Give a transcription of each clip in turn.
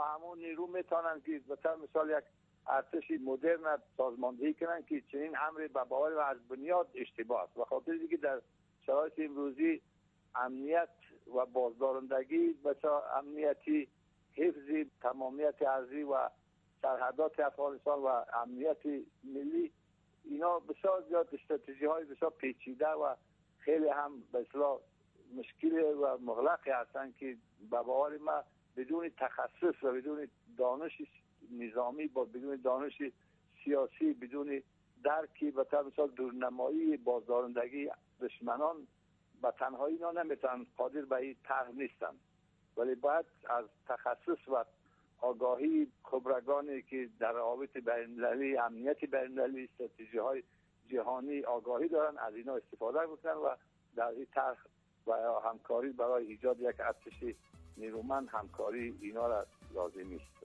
همون نیرو میتونن که مثلا یک ارتش مدرن سازماندهی کنن که چنین امری به باور و از بنیاد اشتباه است. و خاطر دیگه در شرایط امروزی امنیت و بازدارندگی مثلا امنیتی، حفظ تمامیت ارضی و سرحدات افغانستان و امنیت ملی، اینا بسیار زیاد استراتژی های بسیار پیچیده و خیلی هم به اصطلاح مشکل و مغلقی هستند که به باور ما بدون تخصص و بدون دانش نظامی، با بدون دانش سیاسی، بدون درکی به طور مثال دورنمایی بازدارندگی دشمنان به تنهایی اینا نمیتونن قادر به این طرح نیستن. ولی باید از تخصص و آگاهی خبرگانی که در روابط بین‌المللی، امنیت بین‌المللی، استراتژی های جهانی آگاهی دارن از اینا استفاده بکنن و در این طرح و همکاری برای ایجاد یک ارتش نیرومند همکاری اینا را لازمی است.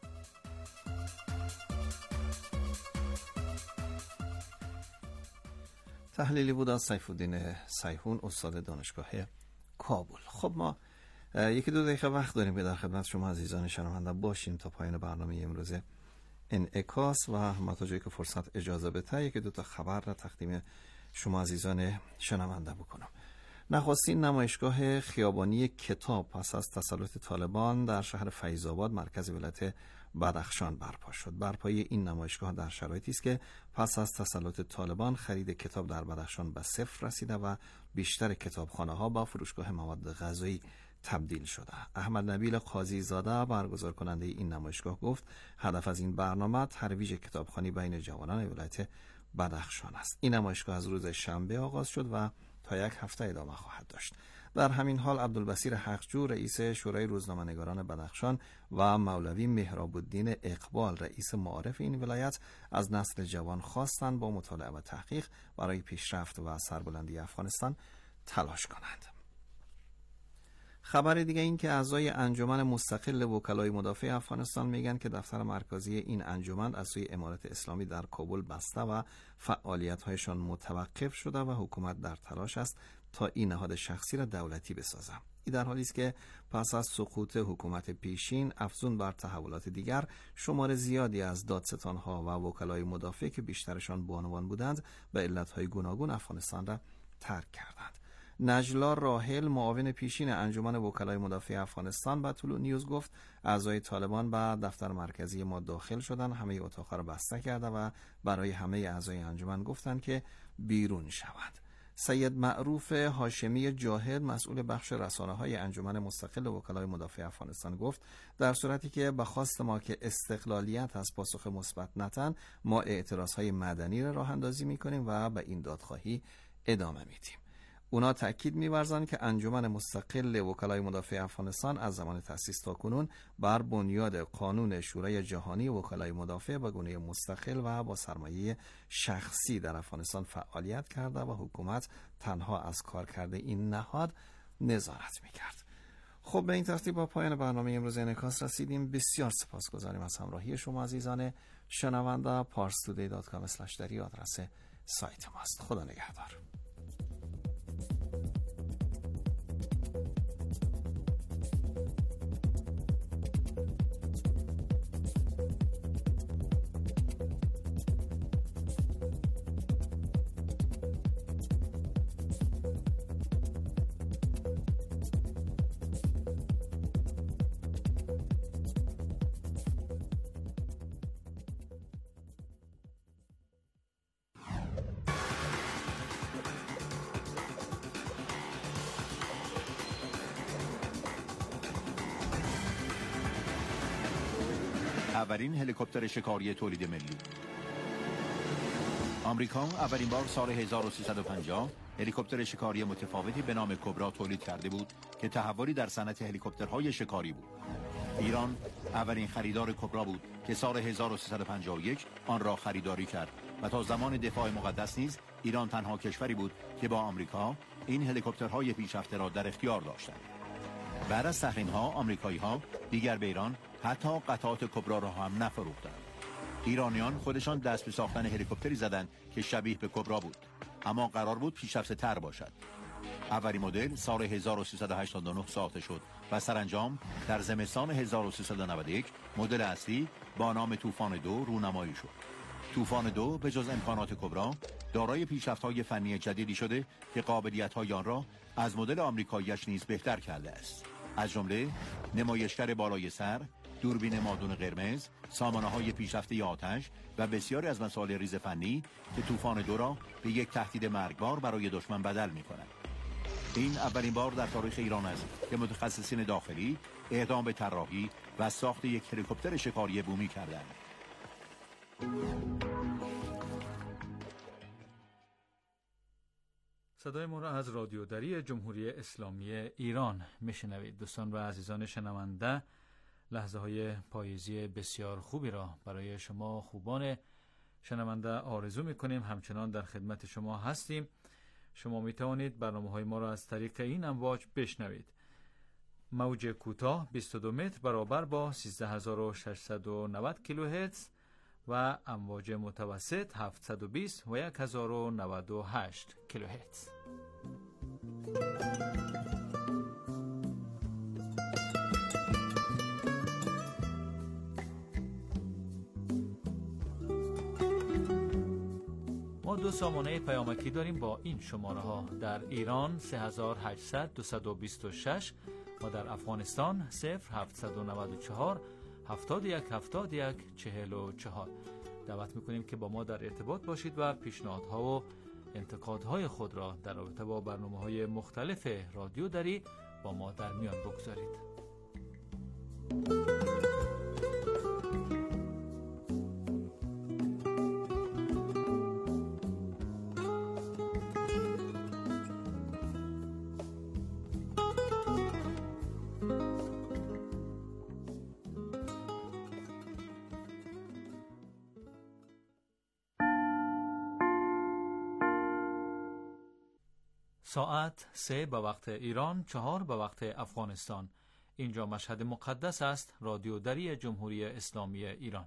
تحلیلی بود از سیف‌الدین سیحون، استاد دانشگاه کابل. خب ما یکی دو دقیقه وقت داریم که در خدمت شما عزیزان شنونده باشیم تا پایان برنامه امروز انعکاس و هم تا جایی که فرصت اجازه بده یکی دو تا خبر را تقدیم شما عزیزان شنونده بکنم. نخستین نمایشگاه خیابانی کتاب پس از تسلط طالبان در شهر فیض‌آباد مرکز ولایت بدخشان برپا شد. برپایی این نمایشگاه در شرایطی است که پس از تسلط طالبان خرید کتاب در بدخشان به صفر رسیده و بیشتر کتابخانه‌ها با فروشگاه مواد غذایی تبدیل شده. احمد نبیل قاضی زاده برگزار کننده این نمایشگاه گفت هدف از این برنامه ترویج کتابخوانی بین جوانان ولایت بدخشان است. این نمایشگاه از روز شنبه آغاز شد و تا یک هفته ادامه خواهد داشت. در همین حال عبدالبصیر حقجو رئیس شورای روزنامه‌نگاران بدخشان و مولوی مهراب الدین اقبال رئیس معارف این ولایت از نسل جوان خواستند با مطالعه و تحقیق برای پیشرفت و سربلندی افغانستان تلاش کنند. خبر دیگه این که اعضای انجمن مستقل وکلای مدافع افغانستان میگن که دفتر مرکزی این انجمن از سوی امارت اسلامی در کابل بسته و فعالیت‌هایشان متوقف شده و حکومت در تلاش است تا این نهاد شخصی را دولتی بسازد. این در حالی است که پس از سقوط حکومت پیشین افزون بر تحولات دیگر شمار زیادی از دادستان‌ها و وکلای مدافع که بیشترشان بانوان بودند به علت‌های گوناگون افغانستان را ترک کردند. نجلا راحل معاون پیشین انجمن وکلای مدافع افغانستان به طلوع نیوز گفت اعضای طالبان به دفتر مرکزی ما داخل شدن، همه اتاق‌ها را بسته کرده و برای همه اعضای انجمن گفتند که بیرون شوند. سید معروف هاشمی جاهد مسئول بخش رسانه‌های انجمن مستقل وکلای مدافع افغانستان گفت در صورتی که به خواست ما که استقلالیت از پاسخ مثبت نتن ما اعتراضهای مدنی را راه اندازی می‌کنیم و به این دادخواهی ادامه میدیم. اونا تأکید می‌ورزند که انجمن مستقل وکلای مدافع افغانستان از زمان تأسیس تا کنون بر بنیاد قانون شورای جهانی وکلای مدافع به گونه مستقل و با سرمایه شخصی در افغانستان فعالیت کرده و حکومت تنها از کارکرد این نهاد نظارت می‌کرد. خب به این ترتیب با پایان برنامه امروز انعکاس رسیدیم. بسیار سپاسگزاریم از همراهی شما عزیزان شنونده. parstoday.com/dari آدرس سایت ماست. خدا نگهدار. اولین هلیکوپتر شکاری تولید ملی. آمریکا اولین بار سال 1350 هلیکوپتر شکاری متفاوتی به نام کبرا تولید کرده بود که تحولی در صنعت هلیکوپترهای شکاری بود. ایران اولین خریدار کبرا بود که سال 1351 آن را خریداری کرد و تا زمان دفاع مقدس نیز ایران تنها کشوری بود که با آمریکا این هلیکوپترهای پیشرفته را در اختیار داشتند. بعد از تحریم‌ها آمریکایی‌ها دیگر به ایران حتی قطعات کبرا را هم نفروختند. ایرانیان خودشان دست به ساختن هلیکوپتری زدند که شبیه به کبرا بود، اما قرار بود پیشرفته تر باشد. اولین مدل سال 1389 ساخته شد و سرانجام در زمستان 1391 مدل اصلی با نام طوفان 2 رونمایی شد. طوفان 2 به جز امکانات کبرا دارای پیشرفت‌های فنی جدیدی شده که قابلیت‌های آن را از مدل آمریکایی‌اش نیز بهتر کرده است. از جمله نمایشگر بالای سر، دوربین مادون قرمز، سامانه‌های پیشرفته آتش و بسیاری از مسائل ریز فنی که طوفان 2 را به یک تهدید مرگبار برای دشمن بدل می‌کند. این اولین بار در تاریخ ایران است که متخصصین داخلی اقدام به طراحی و ساخت یک هلیکوپتر شکاری بومی کردند. صدای ما را از رادیو دری جمهوری اسلامی ایران میشنوید. دوستان و عزیزان شنونده، لحظه های پاییزی بسیار خوبی را برای شما خوبان شنونده آرزو میکنیم. همچنان در خدمت شما هستیم. شما میتوانید برنامه های ما را از طریق این امواج بشنوید. موج کوتاه 22 متر برابر با 13690 کیلوهرتز و امواج متوسط 720 و 1098 کیلوهرتز. ما دو سامانه پیامکی داریم با این شماره ها: در ایران 3800 226 و در افغانستان 0794 71 71 44. دعوت میکنیم که با ما در ارتباط باشید و پیشنهادها و انتقادهای خود را در رابطه با برنامه‌های مختلف رادیو دری با ما در میان بگذارید. ساعت 3 به وقت ایران، 4 به وقت افغانستان. اینجا مشهد مقدس است، رادیو دری جمهوری اسلامی ایران.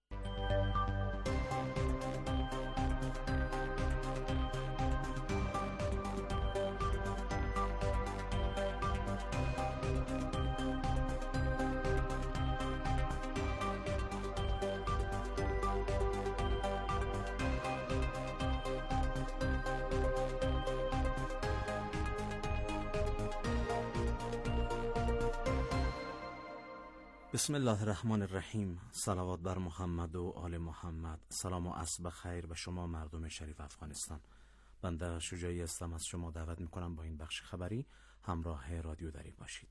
بسم الله الرحمن الرحیم. صلوات بر محمد و آل محمد. سلام و عصر بخیر به شما مردم شریف افغانستان. بنده شجاعی هستم، از شما دعوت میکنم با این بخش خبری همراه رادیو دری باشید.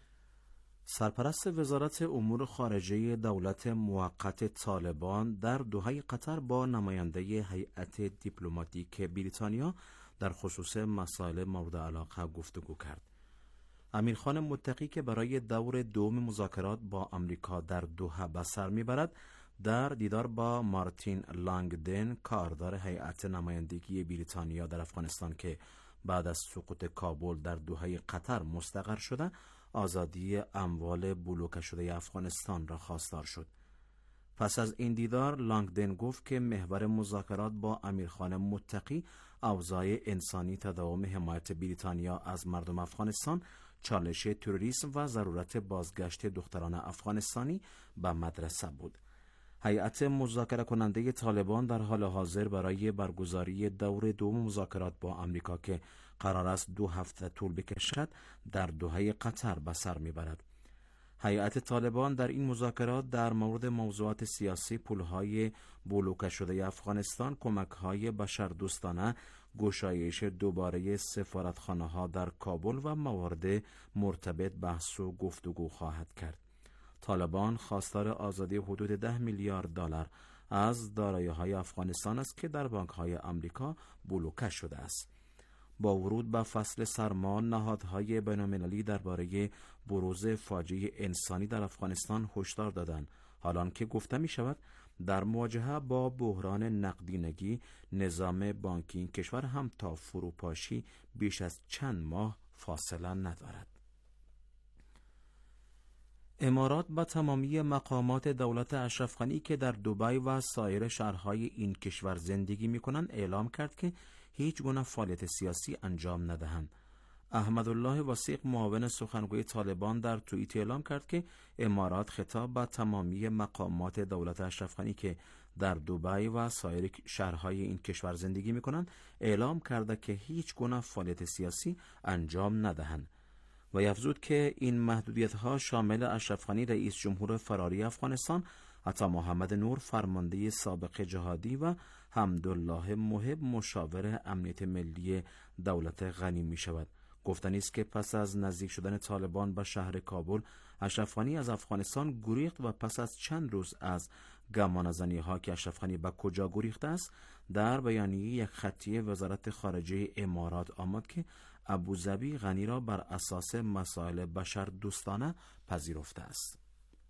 سرپرست وزارت امور خارجه دولت موقت طالبان در دوحه قطر با نماینده هیئت دیپلماتیک بریتانیا در خصوص مسائل مورد علاقه گفتگو کرد. امیرخان متقی که برای دور دوم مذاکرات با امریکا در دوحه به سر میبرد، در دیدار با مارتین لانگدن، کاردار هیئت نمایندگی بریتانیا در افغانستان که بعد از سقوط کابل در دوحه قطر مستقر شده، آزادی اموال بلوکه شده افغانستان را خواستار شد. پس از این دیدار، لانگدن گفت که محور مذاکرات با امیرخان متقی اوضاع انسانی، تداوم حمایت بریتانیا از مردم افغانستان، چالش تروریسم و ضرورت بازگشت دختران افغانستانی به مدرسه بود. هیئت مذاکره کننده طالبان در حال حاضر برای برگزاری دور دوم مذاکرات با امریکا که قرار است 2 هفته طول بکشد، در دوحه قطر به سر میبرد. هیئت طالبان در این مذاکرات در مورد موضوعات سیاسی، پولهای بلوکه شده افغانستان، کمک‌های بشردوستانه، گشایش دوباره سفارتخانه‌ها در کابل و موارد مرتبط بحث و گفتگو خواهد کرد. طالبان خواستار آزادی حدود 10 میلیارد دلار از دارایی‌های افغانستان است که در بانک‌های آمریکا بلوکه شده است. با ورود به فصل سرما، نهادهای بین‌المللی درباره بروز فاجعه انسانی در افغانستان هشدار دادند، حالان که گفته می شود در مواجهه با بحران نقدینگی، نظام بانکی این کشور هم تا فروپاشی بیش از چند ماه فاصله ندارد. امارات با تمامی مقامات دولت اشرف غنی که در دبی و سایر شهرهای این کشور زندگی می کنند اعلام کرد که هیچ گونه فعالیت سیاسی انجام ندهند. احمدالله وثیق معاون سخنگوی طالبان در توییت اعلام کرد که امارات خطاب به تمامی مقامات دولت اشرف غنی که در دبی و سایر شهرهای این کشور زندگی می‌کنند اعلام کرده که هیچ گونه فعالیت سیاسی انجام ندهند و افزود که این محدودیت‌ها شامل اشرف غنی رئیس جمهور فراری افغانستان، عطا محمد نور فرمانده سابق جهادی و حمدالله محب مشاور امنیت ملی دولت غنی می‌شود. گفتنی است که پس از نزدیک شدن طالبان به شهر کابل، اشرف غنی از افغانستان گریخت و پس از چند روز از گمانه‌زنی‌ها که اشرف غنی به کجا گریخته است، در بیانیه یک خطیه وزارت خارجه امارات آمد که ابوظبی غنی را بر اساس مسائل بشر دوستانه پذیرفته است.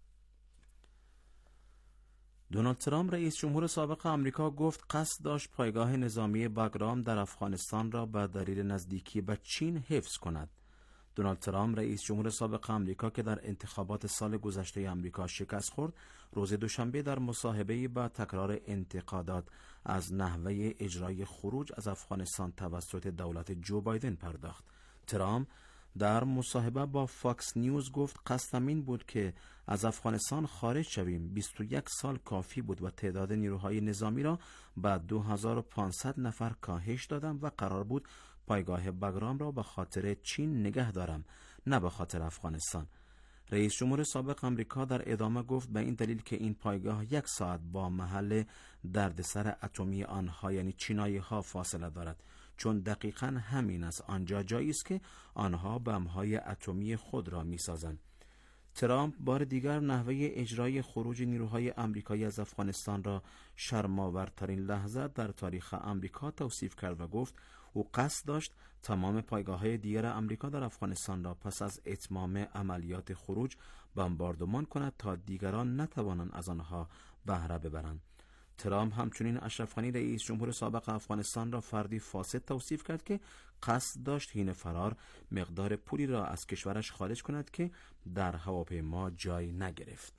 دونالد ترامپ رئیس جمهور سابق آمریکا گفت قصد داشت پایگاه نظامی باگرام در افغانستان را به دلیل نزدیکی به چین حفظ کند. دونالد ترامپ رئیس جمهور سابق آمریکا که در انتخابات سال گذشته آمریکا شکست خورد، روز دوشنبه در مصاحبه‌ای با تکرار انتقادات از نحوه اجرای خروج از افغانستان توسط دولت جو بایدن پرداخت. ترامپ در مصاحبه با فاکس نیوز گفت قصدم این بود که از افغانستان خارج شویم. 21 سال کافی بود و تعداد نیروهای نظامی را به 2500 نفر کاهش دادم و قرار بود پایگاه باگرام را به خاطر چین نگه دارم، نه به خاطر افغانستان. رئیس جمهور سابق آمریکا در ادامه گفت به این دلیل که این پایگاه 1 ساعت با محل دردسر اتمی آنها یعنی چینایی ها فاصله دارد، چون دقیقاً همین است آنجا جایی است که آنها بمب‌های اتمی خود را می‌سازند. ترامپ بار دیگر نحوه اجرای خروج نیروهای آمریکایی از افغانستان را شرم‌آورترین لحظه در تاریخ آمریکا توصیف کرد و گفت او قصد داشت تمام پایگاه‌های دیگر آمریکا در افغانستان را پس از اتمام عملیات خروج بمباردمان کند تا دیگران نتوانند از آنها بهره ببرند. ترامپ همچنین اشرف غنی رئیس جمهور سابق افغانستان را فردی فاسد توصیف کرد که قصد داشت حین فرار مقدار پولی را از کشورش خارج کند که در هواپیما جای نگرفت.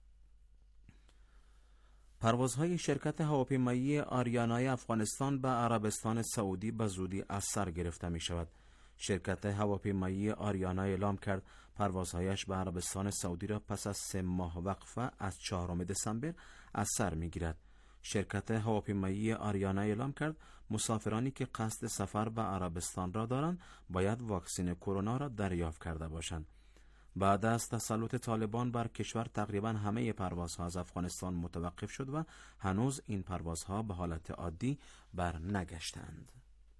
پروازهای شرکت هواپیمایی آریانای افغانستان به عربستان سعودی به زودی از سر گرفته می شود. شرکت هواپیمایی آریانا اعلام کرد پروازهایش به عربستان سعودی را پس از 3 ماه وقفه از 4 دسامبر از سر می گیرد. شرکت هواپیمایی آریانا اعلام کرد مسافرانی که قصد سفر به عربستان را دارند باید واکسن کرونا را دریافت کرده باشند. بعد از تسلط طالبان بر کشور تقریبا همه پروازها از افغانستان متوقف شد و هنوز این پروازها به حالت عادی بر نگشتند.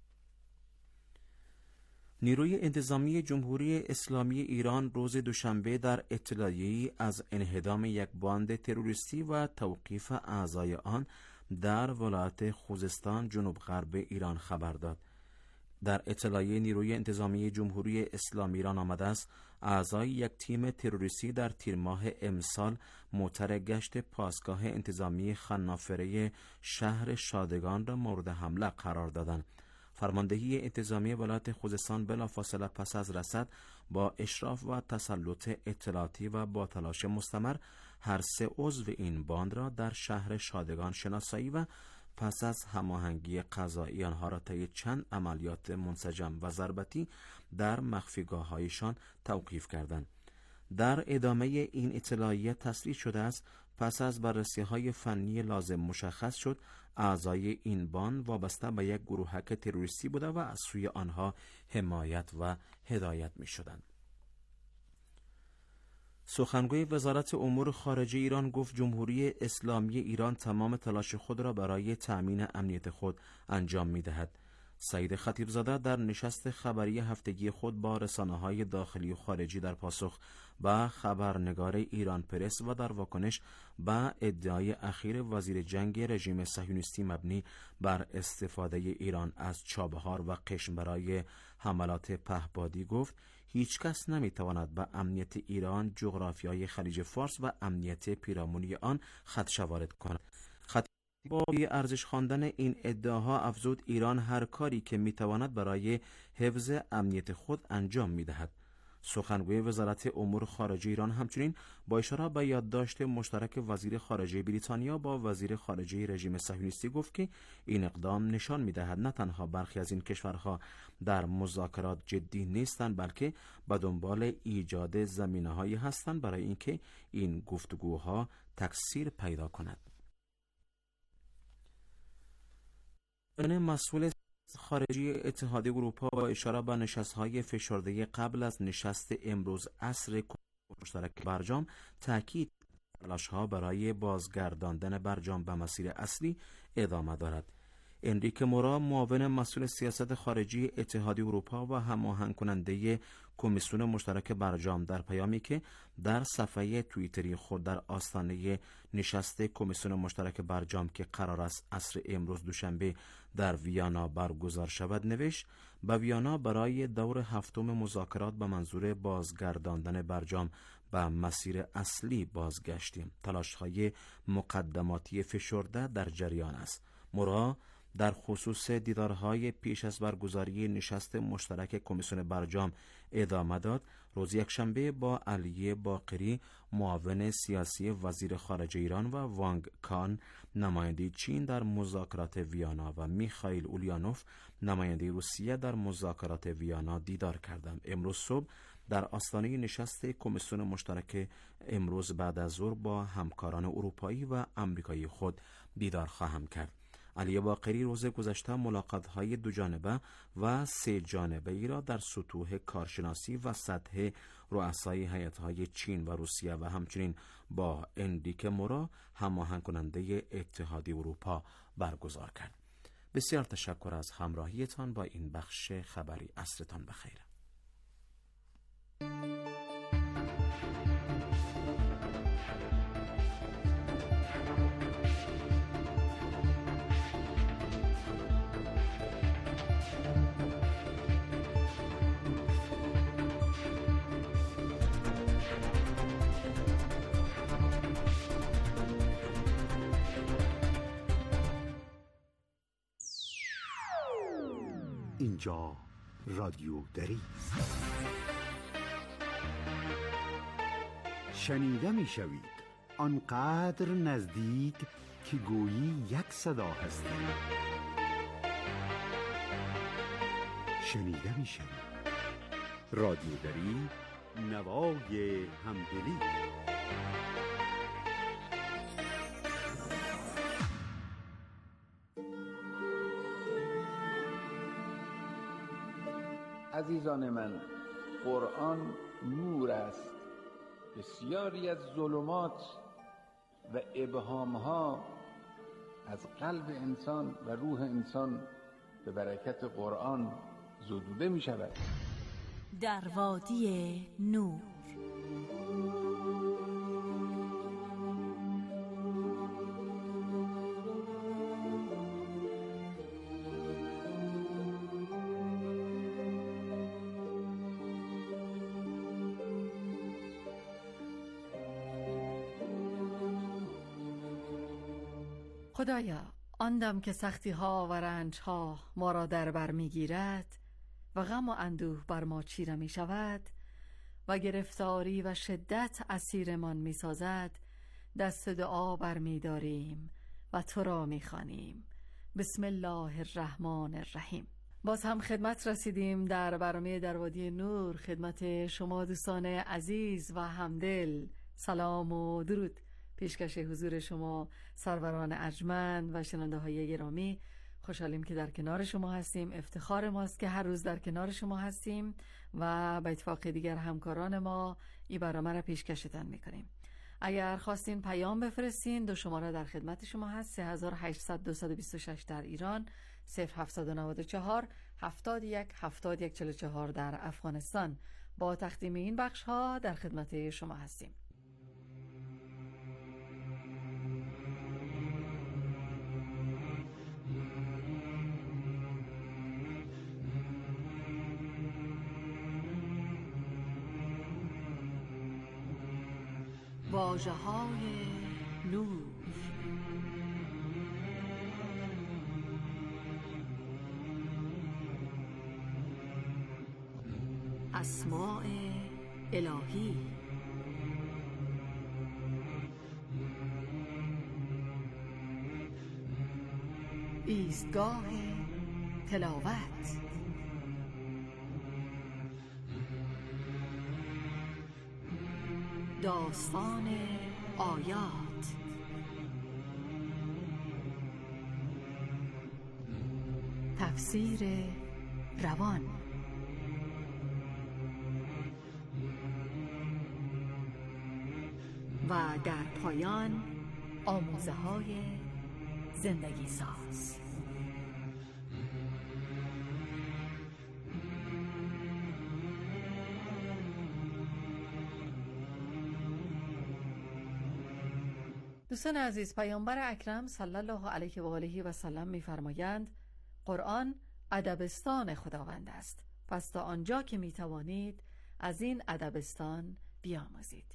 نیروی انتظامی جمهوری اسلامی ایران روز دوشنبه در اطلاعیه‌ای از انهدام یک باند تروریستی و توقیف اعضای آن در ولایت خوزستان جنوب غرب ایران خبر داد. در اطلاعیه نیروی انتظامی جمهوری اسلامی ایران آمده است اعضای یک تیم تروریستی در تیر ماه امسال موتر گشت پاسگاه انتظامی خنافره شهر شادگان را مورد حمله قرار دادند. فرماندهی انتظامی ولایت خوزستان بلافاصله پس از رصد با اشراف و تسلط اطلاعاتی و با تلاش مستمر هر 3 عضو این باند را در شهر شادگان شناسایی و پس از هماهنگی قضایی آنها را طی چند عملیات منسجم و ضربتی در مخفیگاه‌هایشان توقیف کردند. در ادامه این اطلاعیه تصریح شده است پس از بررسی‌های فنی لازم مشخص شد اعضای این باند وابسته به یک گروهک تروریستی بوده و از سوی آنها حمایت و هدایت می‌شدند. سخنگوی وزارت امور خارجه ایران گفت جمهوری اسلامی ایران تمام تلاش خود را برای تأمین امنیت خود انجام می‌دهد. سعید خطیبزاده در نشست خبری هفتگی خود با رسانه‌های داخلی و خارجی در پاسخ به خبرنگار ایران پرس و در واکنش به ادعای اخیر وزیر جنگ رژیم صهیونیستی مبنی بر استفاده ایران از چابهار و قشم برای حملات پهپادی گفت هیچ کس نمیتواند به امنیت ایران، جغرافیای خلیج فارس و امنیت پیرامونی آن خدشه وارد کند. با ارزش خواندن این ادعاها افزود ایران هر کاری که میتواند برای حفظ امنیت خود انجام میدهد. سخنگوی وزارت امور خارجه ایران همچنین با اشاره به یادداشت مشترک وزیر خارجه بریتانیا با وزیر خارجه رژیم صهیونیستی گفت که این اقدام نشان می‌دهد نه تنها برخی از این کشورها در مذاکرات جدی نیستند، بلکه به دنبال ایجاد زمینه‌هایی هستند برای اینکه این گفتگوها تکثیر پیدا کند. مسئول خارجی اتحادیه اروپا با اشاره به نشست‌های فشرده قبل از نشست امروز عصر مشترک برجام تاکید تلاش‌ها برای بازگرداندن برجام به مسیر اصلی ادامه دارد. انریک مورا، معاون مسئول سیاست خارجی اتحادیه اروپا و هماهنگ کننده کمیسیون مشترک برجام، در پیامی که در صفحه توییتری خود در آستانه نشست کمیسیون مشترک برجام که قرار است عصر امروز دوشنبه در ویانا برگزار شود نوشت: به ویانا برای دور هفتم مذاکرات به منظور بازگرداندن برجام به مسیر اصلی بازگشتیم. تلاش‌های مقدماتی فشرده در جریان است. مورا در خصوص دیدارهای پیش از برگزاری نشست مشترک کمیسیون برجام ادامه داد. روز یکشنبه با علی باقری، معاون سیاسی وزیر خارجه ایران، و وانگ کان، نماینده چین در مذاکرات ویانا، و میخائیل اولیانوف، نماینده روسیه در مذاکرات ویانا دیدار کردم. امروز صبح در آستانه نشست کمیسیون مشترک امروز بعد از ظهر با همکاران اروپایی و آمریکایی خود دیدار خواهم کرد. علی باقری روز گذشته ملاقات‌های دوجانبه و سه جانبه ای را در سطوح کارشناسی و سطح رؤسای هیئت‌های چین و روسیه و همچنین با انریک مورا، هماهنگ کننده اتحادیه اروپا، برگزار کرد. بسیار تشکر از همراهیتان با این بخش خبری. عصرتان بخیر. اینجا رادیو دری است. شنیده می شوید آنقدر نزدیک که گویی یک صدا هستید. شنیده می شوید رادیو دری، نوای همدلی. عزیزان من، قرآن نور است. بسیاری از ظلمات و ابهامها از قلب انسان و روح انسان به برکت قرآن زدوده می شود. در وادی نور. خدایا، آن دم که سختی ها و رنج ها ما را در بر می گیرد و غم و اندوه بر ما چیره می شود و گرفتاری و شدت اسیرمان می سازد، دست دعا بر می داریم و تو را می خوانیم. بسم الله الرحمن الرحیم. باز هم خدمت رسیدیم در برنامه در وادی نور. خدمت شما دوستان عزیز و همدل سلام و درود. پیشکش حضور شما سروران ارجمند و شنونده های گرامی. خوشحالیم که در کنار شما هستیم. افتخار ماست که هر روز در کنار شما هستیم و به اتفاق دیگر همکاران ما این برنامه را پیشکشتن میکنیم. اگر خواستین پیام بفرستین، دو شماره در خدمت شما هست: 3800-226 در ایران، 0794 71 71 44 در افغانستان. با تقدیم این بخش ها در خدمت شما هستیم. واژه‌های نور. اسماء الهی. ایستگاه تلاوت. داستان آیات. تفسیر روان. و در پایان آموزه های زندگی ساز. دوستان عزیز، پیامبر اکرم صلی الله علیه و آله و سلم می‌فرمایند قرآن ادبستان خداوند است، پس تا آنجا که می‌توانید از این ادبستان بیاموزید.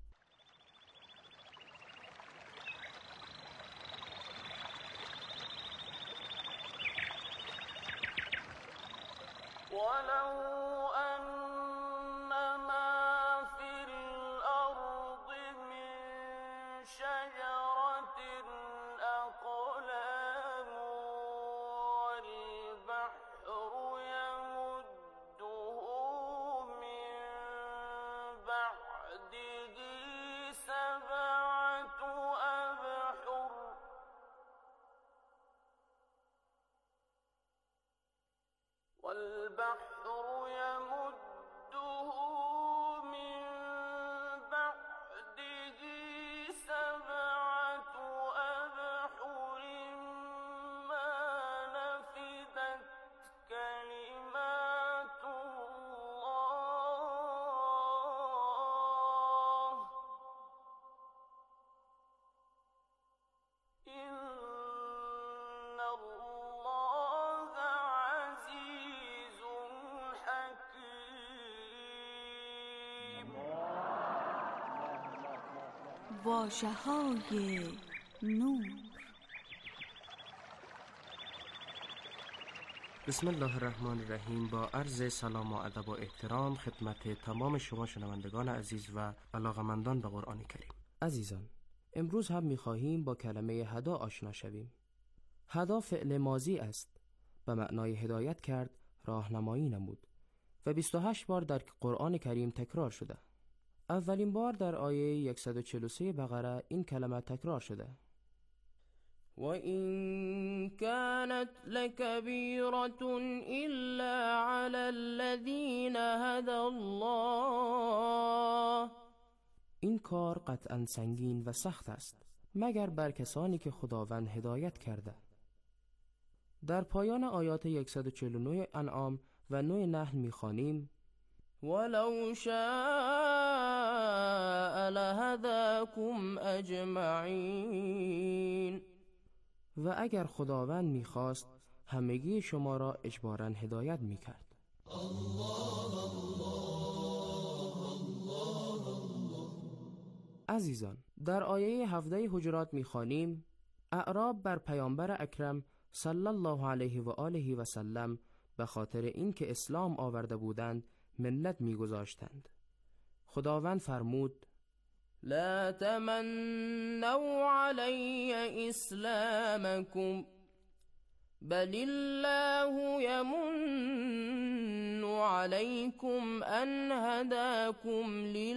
واژه‌های نور. بسم الله الرحمن الرحیم. با عرض سلام و ادب و احترام خدمت تمام شما شنوندگان عزیز و علاقمندان به قرآن کریم. عزیزان، امروز هم می‌خواهیم با کلمه هدا آشنا شویم. هدا فعل ماضی است، به معنای هدایت کرد، راهنمایی نمود و 28 بار در قرآن کریم تکرار شده. اولین بار در آیه 143 بقره این کلمه تکرار شده. و این كانت لکبیرة الا علی الذین هدى الله. این کار قطعا سنگین و سخت است مگر بر کسانی که خداوند هدایت کرده. در پایان آیات 149 انعام و 9 نحل می‌خوانیم ولو شاء لهداکم اجمعین. و اگر خداوند می‌خواست همگی شما را اجباراً هدایت می‌کرد. عزیزان، در آیه 17 حجرات می‌خوانیم اعراب بر پیامبر اکرم صلی الله علیه و آله و سلم به خاطر اینکه اسلام آورده بودند منت می‌گذاشتند. خداوند فرمود لا تمنوا علی اسلامکم بل الله یمن علیکم ان هداکم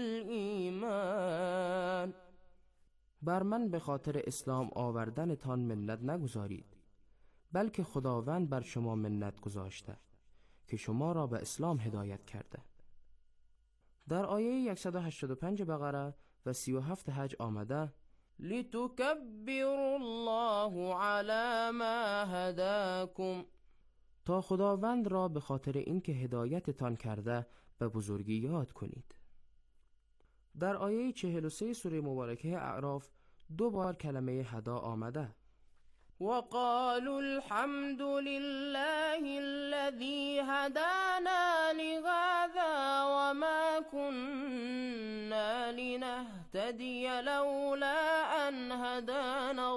للایمان. بر من به خاطر اسلام آوردنتان منت نگذارید، بلکه خداوند بر شما منت گذاشته که شما را به اسلام هدایت کرده. در آیه 185 بقره و 37 حج آمده لتکبروا الله علی ما هداکم، تا خداوند را به خاطر اینکه هدایتتان کرده به بزرگی یاد کنید. در آیه 43 سوره مبارکه اعراف 2 بار کلمه هدا آمده وقالوا الحمد لله الذي هدانا لهذا وما كنا لنهتدي لولا أن هدانا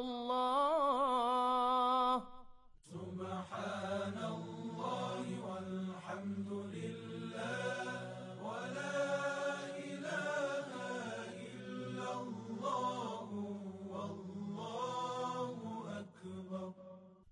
الله سبحان الله والحمد لله ولا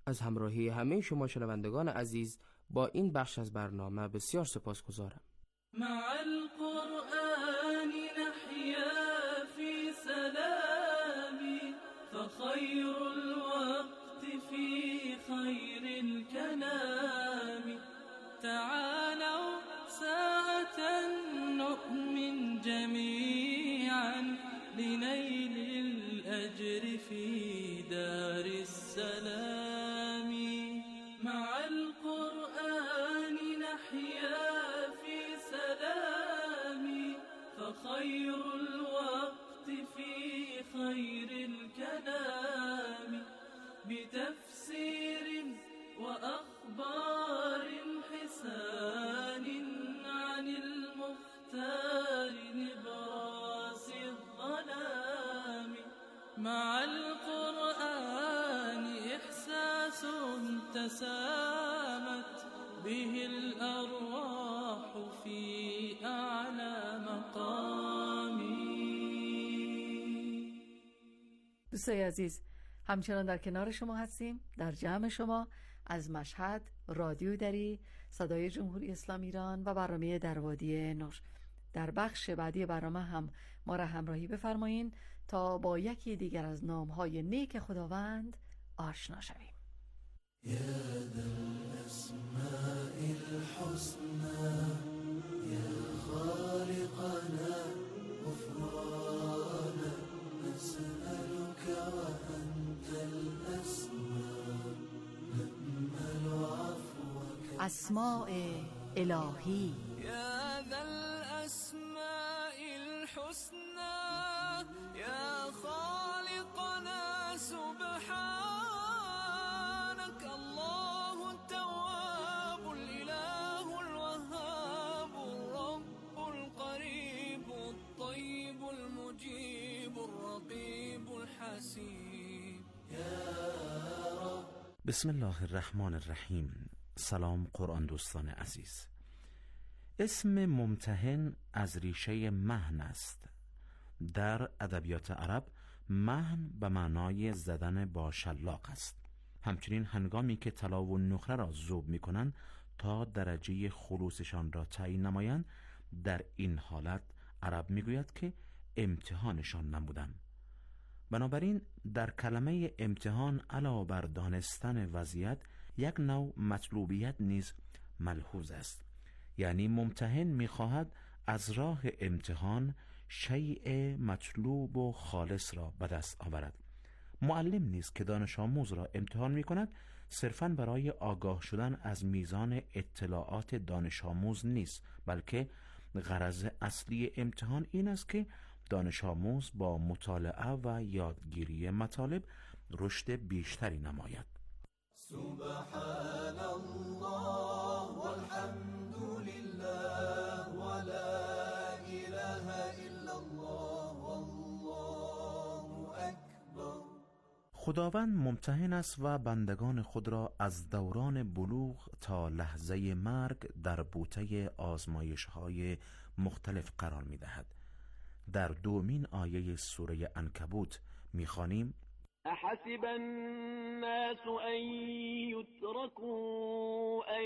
از همراهی همه شما شنوندگان عزیز با این بخش از برنامه بسیار سپاسگزارم. مع القرآن نحيا في سلام فخير الوقت في خير الكلام تعالوا ساعة نؤمن جميعا لنيل الأجر في دار السلام مع القرآن نحيا في سلام فخير الوقت في خير الكلام بتفسير وأخبار حسان عن المختار نبراس الظلام مع القرآن إحساس تسامت به الأرواح في أعلى مقام. دوستای عزیز، همچنان در کنار شما هستیم، در جمع شما از مشهد رادیو دری، صدای جمهوری اسلامی ایران و برنامه در وادی نور. در بخش بعدی برنامه هم ما را همراهی بفرمایید تا با یکی دیگر از نام‌های نیک خداوند آشنا شویم. يا ذا الأسماء الحسنى يا خالقنا غفرانا نسألك وأنت الأسماء نأمل عفوك اسماء الهی يا ذا الأسماء الحسنى يا خالقنا سبحانك الله التواب الإله الوهاب الرب القريب الطيب المجيب الرقيب الحسيب يا رب. بسم الله الرحمن الرحیم. سلام قرآن دوستان عزیز. اسم ممتحن از ریشه مهن است. در ادبیات عرب مهن به معنای زدن با شلاق است. همچنین هنگامی که طلا و نقره را ذوب می کنند تا درجه خلوصشان را تعیین نمایند، در این حالت عرب می گوید که امتحانشان نمودم. بنابراین در کلمه امتحان علاوه بر دانستن وضعیت یک نوع مطلوبیت نیز ملحوظ است. یعنی ممتحن می‌خواهد از راه امتحان شیء مطلوب و خالص را به دست آورد. معلم نیست که دانش آموز را امتحان می‌کند صرفاً برای آگاه شدن از میزان اطلاعات دانش آموز نیست، بلکه غرض اصلی امتحان این است که دانش آموز با مطالعه و یادگیری مطالب رشد بیشتری نماید. سبحان الله والحمد لله ولا إله إلا الله والله أكبر. خداوند ممتحن است و بندگان خود را از دوران بلوغ تا لحظه مرگ در بوته آزمایش‌های مختلف قرار می‌دهد. در دومین آیه سوره عنکبوت می‌خوانیم: احسب الناس ان يتركوا ان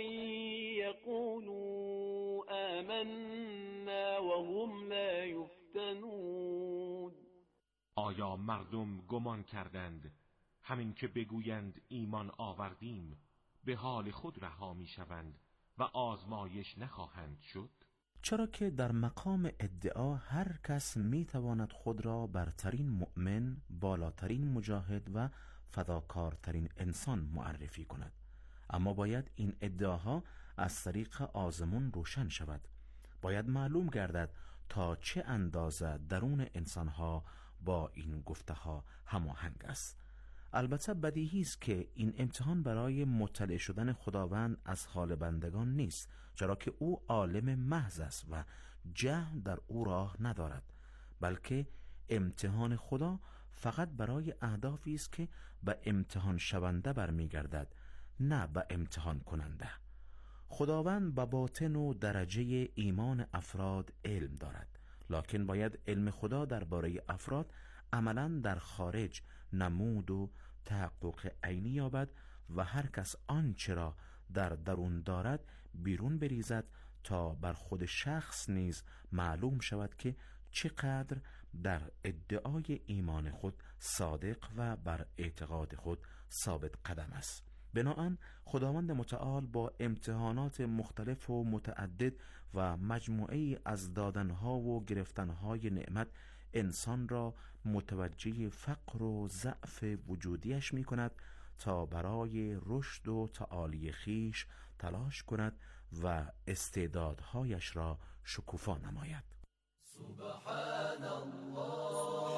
يقولوا آمنا وهم لا يفتنون. آیا مردم گمان کردند همین که بگویند ایمان آوردیم به حال خود رها می‌شوند و آزمایش نخواهند شد؟ چرا که در مقام ادعا هر کس میتواند خود را برترین مؤمن، بالاترین مجاهد و فداکارترین انسان معرفی کند، اما باید این ادعاها از طریق آزمون روشن شود. باید معلوم گردد تا چه اندازه درون انسانها با این گفته‌ها هماهنگ است. البته بدیهی است که این امتحان برای مطلع شدن خداوند از حال بندگان نیست، چرا که او عالم محض است و جهل در او راه ندارد، بلکه امتحان خدا فقط برای اهدافی است که به امتحان شونده برمیگردد، نه به امتحان کننده. خداوند به باطن و درجه ایمان افراد علم دارد، لکن باید علم خدا درباره افراد عملاً در خارج نمود و تحقق عینی یابد و هر کس آنچه را در درون دارد بیرون بریزد تا بر خود شخص نیز معلوم شود که چقدر در ادعای ایمان خود صادق و بر اعتقاد خود ثابت قدم است. بنابراین خداوند متعال با امتحانات مختلف و متعدد و مجموعه‌ای از دادنها و گرفتنهای نعمت انسان را متوجه فقر و ضعف وجودیش می کند تا برای رشد و تعالی خیش تلاش کند و استعدادهایش را شکوفا نماید. سبحان الله،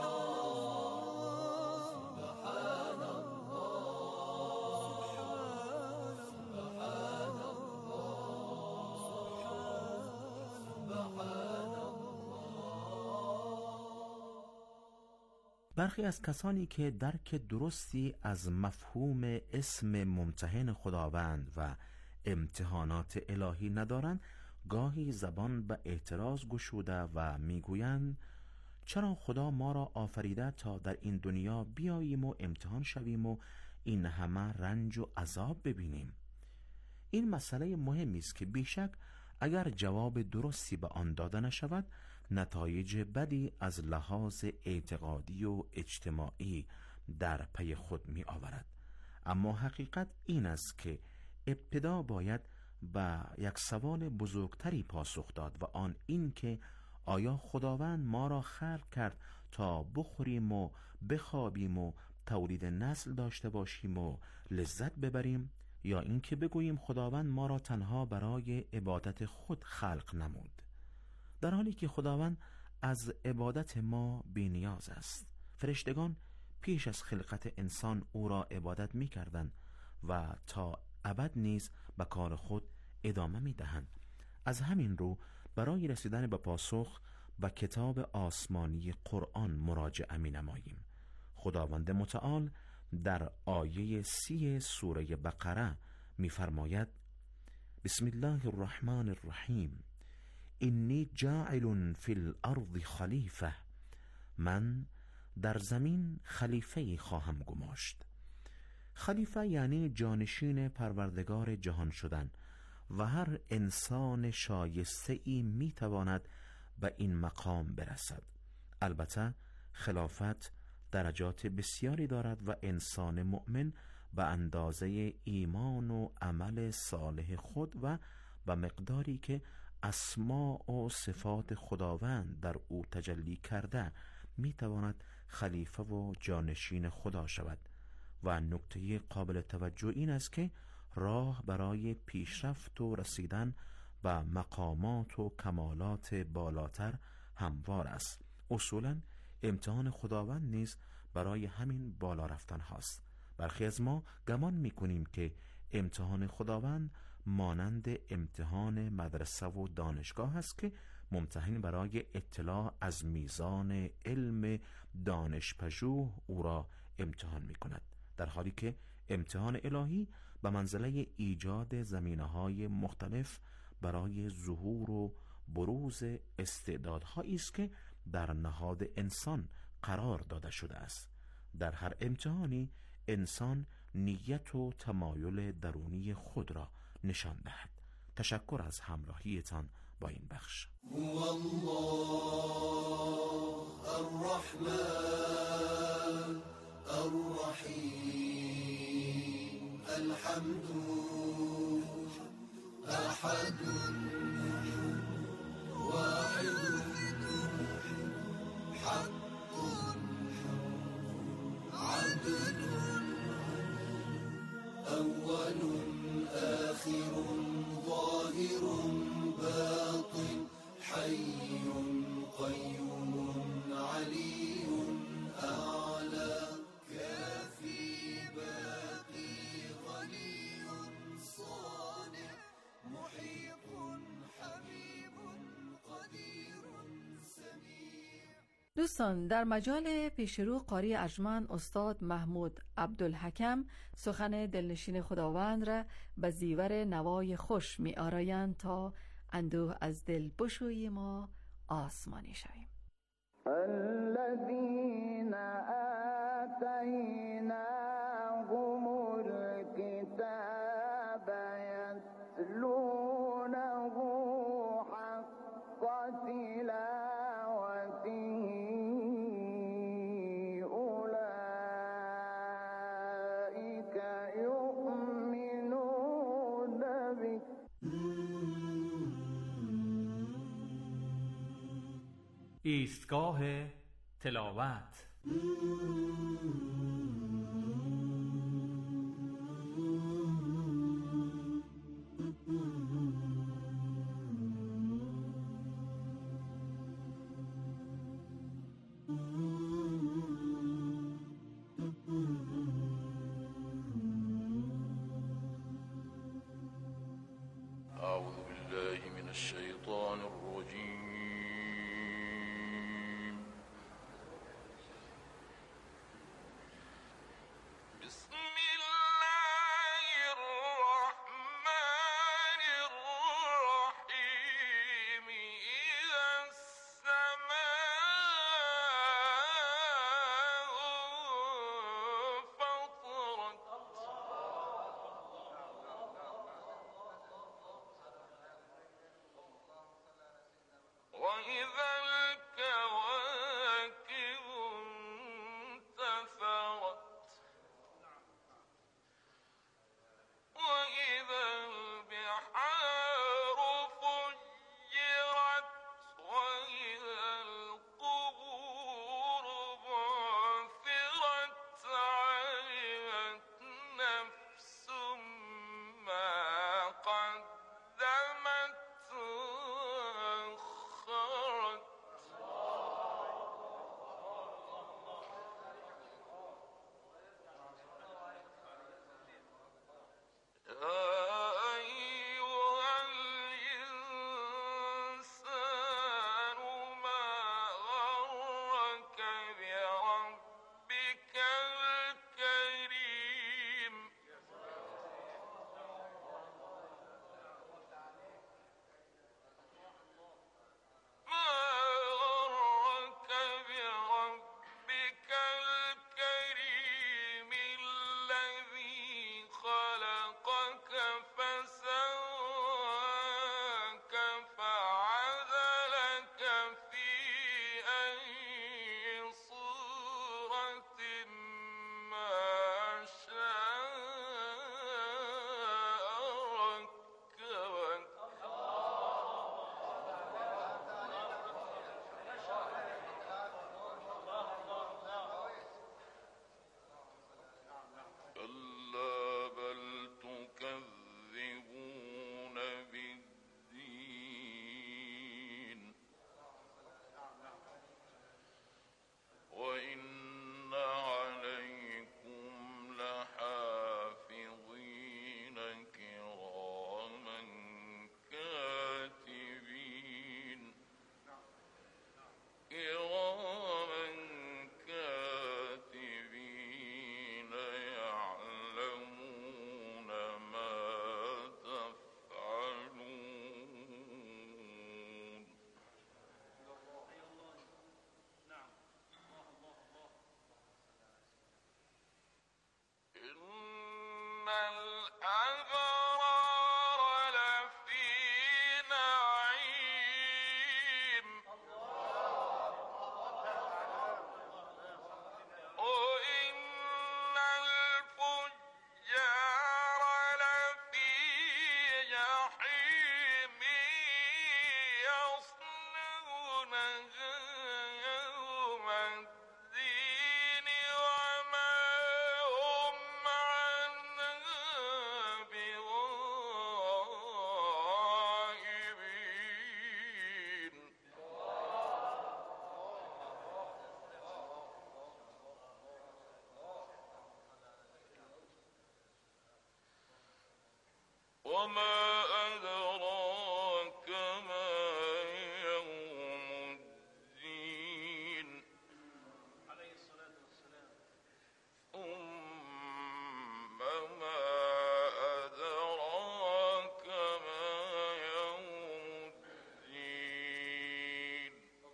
سبحان الله، سبحان برخی از کسانی که درک درستی از مفهوم اسم ممتحن خداوند و امتحانات الهی ندارند، گاهی زبان به اعتراض گشوده و میگویند چرا خدا ما را آفریده تا در این دنیا بیاییم و امتحان شویم و این همه رنج و عذاب ببینیم؟ این مسئله مهمی است که بیشک اگر جواب درستی به آن داده نشود نتایج بدی از لحاظ اعتقادی و اجتماعی در پی خود می آورد. اما حقیقت این است که ابتدا باید به یک سوال بزرگتری پاسخ داد و آن این که آیا خداوند ما را خلق کرد تا بخوریم و بخوابیم و تولید نسل داشته باشیم و لذت ببریم، یا اینکه بگوییم خداوند ما را تنها برای عبادت خود خلق نمود، در حالی که خداوند از عبادت ما بی‌نیاز است. فرشتگان پیش از خلقت انسان او را عبادت می کردند و تا ابد نیز به کار خود ادامه می دهند. از همین رو برای رسیدن به پاسخ به کتاب آسمانی قرآن مراجعه می نماییم. خداوند متعال در آیه 30 سوره بقره می فرماید: بسم الله الرحمن الرحیم انی جاعل فی الارض خلیفه، من در زمین خلیفه خواهم گماشت. خلیفه یعنی جانشین پروردگار جهان شدن و هر انسان شایسته ای می تواند به این مقام برسد. البته خلافت درجات بسیاری دارد و انسان مؤمن به اندازه ایمان و عمل صالح خود و به مقداری که اسماء و صفات خداوند در او تجلی کرده می تواند خلیفه و جانشین خدا شود. و نکته قابل توجه این است که راه برای پیشرفت و رسیدن به مقامات و کمالات بالاتر هموار است. اصولاً امتحان خداوند نیز برای همین بالا رفتن هاست. برخی از ما گمان می کنیم که امتحان خداوند مانند امتحان مدرسه و دانشگاه است که ممتحن برای اطلاع از میزان علم دانشپژوه او را امتحان می کند، در حالی که امتحان الهی به منزله ایجاد زمینه‌های مختلف برای ظهور و بروز استعدادهایی است که در نهاد انسان قرار داده شده است. در هر امتحانی انسان نیت و تمایل درونی خود را نشان دهد. تشکر از همراهیتان با این بخش. هو الله الرحمن الرحیم الحمد احد واحد حق عدل اول آخر ظاهر باطن حي قيوم علي أعلى كافي باقي غني صانع محيط حبيب قدير سميع. دوستان، در مجال پیشرو قاری ارجمند استاد محمود عبدالحکم سخن دلنشین خداوند را به زیور نوای خوش می آرایند تا اندوه از دل بشوییم و آسمانی شویم. الذين آتيناهم الكتاب ایستگاه تلاوت. أعوذ بالله من الشيطان الرجيم. بسم الله الرحمن الرحيم. إذا السماء فطرت وإذا الكواكب انتثرت وإذا البحار فجرت وإذا القبور بعثرت علمت نفس ما قدمت وأخرت. يا أيها الإنسان ما غرك بربك الكريم. ما غرك بربك الكريم الذي خلقك فسواك فعدلك في أي صورة ما شاء ركبك. كلا بل تكذبون بالدين وإن عليكم لحافظين كراما كاتبين يعلمون ما تفعلون. إن الأبرار لفي نعيم وإن الفجار لفي جحيم يصلونها يوم الدين وما هم عنها بغائبين. وما أدراك ما يوم الدين. ثم ما أدراك ما يوم الدين.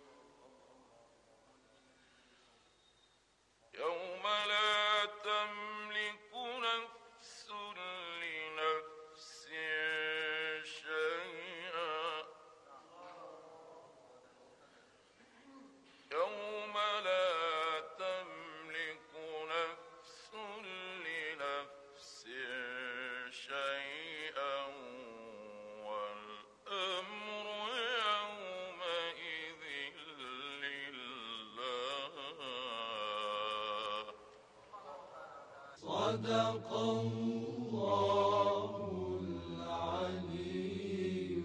يوم لا تملك نفس لنفس صدق الله العلی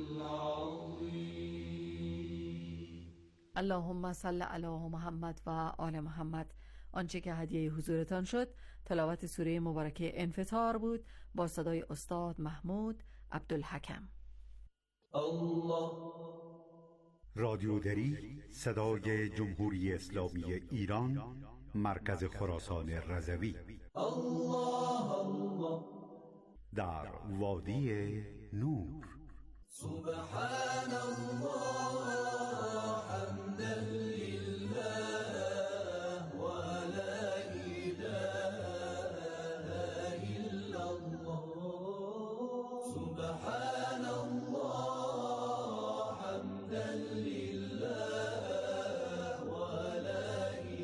العظیم. اللهم صل علی محمد و آل محمد. آنچه که هدیه حضورتان شد تلاوت سوره مبارکه انفطار بود با صدای استاد محمود عبدالحکم. الله. رادیودری صدای جمهوری اسلامی ایران، مرکز خراسان رضوی. الله الله. در وادی نور. سبحان الله حمدا لله و لا اله الا الله. سبحان الله حمدا لله و لا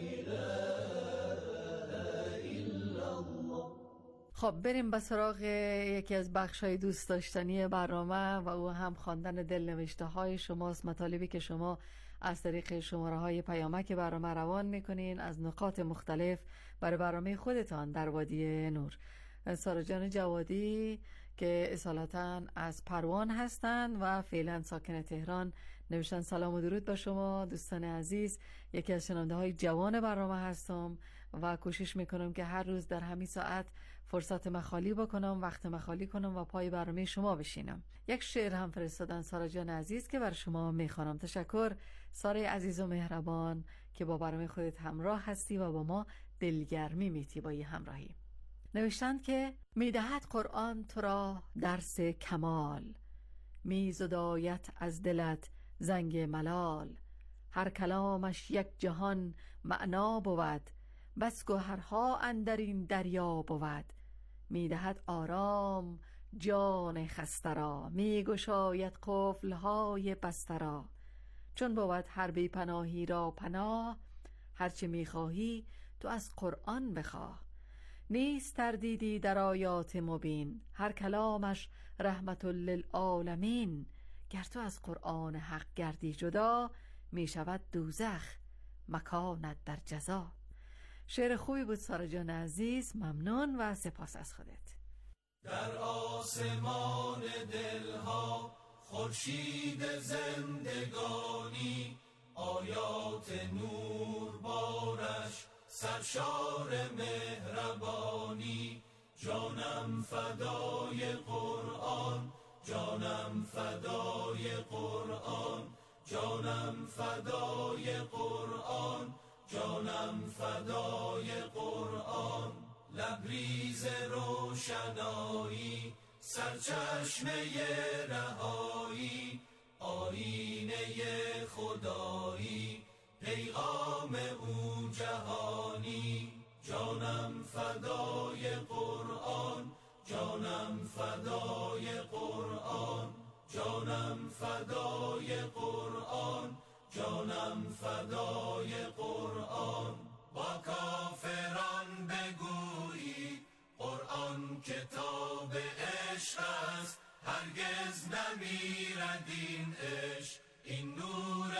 اله الا الله. خب بریم به سراغ یکی از بخش‌های دوست داشتنی برنامه و او هم خواندن دلنوشته های شماست. مطالبی که شما از طریق شماره های پیامک برنامه روان میکنین از نقاط مختلف برای برنامه خودتان در وادی نور. سارا جان جوادی که اصالتا از پروان هستند و فعلا ساکن تهران نوشتن سلام و درود به شما دوستان عزیز. یکی از شنونده های جوان برنامه هستم و کوشش میکنم که هر روز در همین ساعت فرصت مخالی بکنم، وقت مخالی کنم و پای برنامه شما بشینم. یک شعر هم فرستادن سارا جان عزیز که بر شما میخوانم. تشکر سارای عزیز و مهربان که با برنامه خودت همراه هستی و با ما دلگرمی میتی با این همراهی. نوشتند که میدهد قرآن تو را درس کمال، میزداید از دلت زنگ ملال. هر کلامش یک جهان معنا بود، بس گوهرها اندر این دریا بود. میدهد آرام جان خسته را، میگشاید قفلهای بسته را. چون بود هر بی پناهی را پناه، هرچه میخواهی تو از قرآن بخواه. نیست تردیدی در آیات مبین، هر کلامش رحمت للعالمین. گر تو از قرآن حق گردی جدا، می شود دوزخ مکانت در جزا. شعر خوبی بود سارا جان عزیز، ممنون و سپاس از خودت. در آسمان دلها خورشید زندگانی، آیات نور بارش سرشار مهربانی. جانم فدای قرآن، جانم فدای قرآن، جانم فدای قرآن، جانم فدای قرآن. لبریز روشنایی، سرچشمه رهایی، آیینه خدایی، پیغام او جهانی. جانم فدای قرآن، جانم فدای قرآن، جانم فدای قرآن، جانم فدای قرآن. با کافران بگویی قرآن کتاب عشق است، هرگز نمیرد این عشق، این نور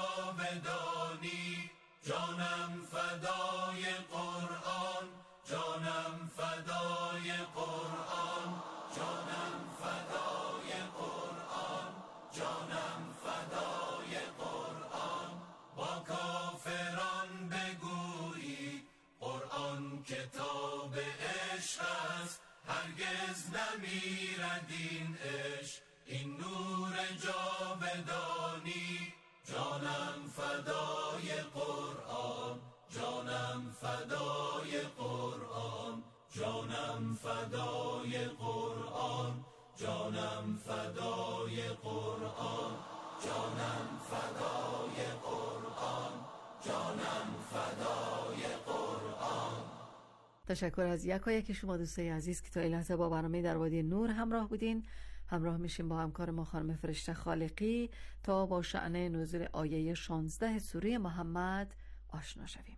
جاودانی. جانم فدای قرآن، جانم فدای قرآن، جانم فدای قرآن، جانم فدای قرآن. با کافران بگویی قرآن کتاب عشق است، هرگز نمیرد این عشق، این نور جاودانی. جانم فدای قرآن، جانم فدای قرآن، جانم فدای قرآن، جانم فدای قرآن، جانم فدای قرآن، جانم فدای قرآن. تشکر از یکایک شما دوستای عزیز که تا این لحظه با برنامه در وادی نور همراه بودین. همراه میشیم با همکار ما خانم فرشته خالقی تا با شأن نزول آیه 16 سوره محمد آشنا شویم.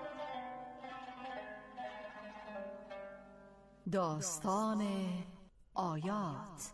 داستان آیات.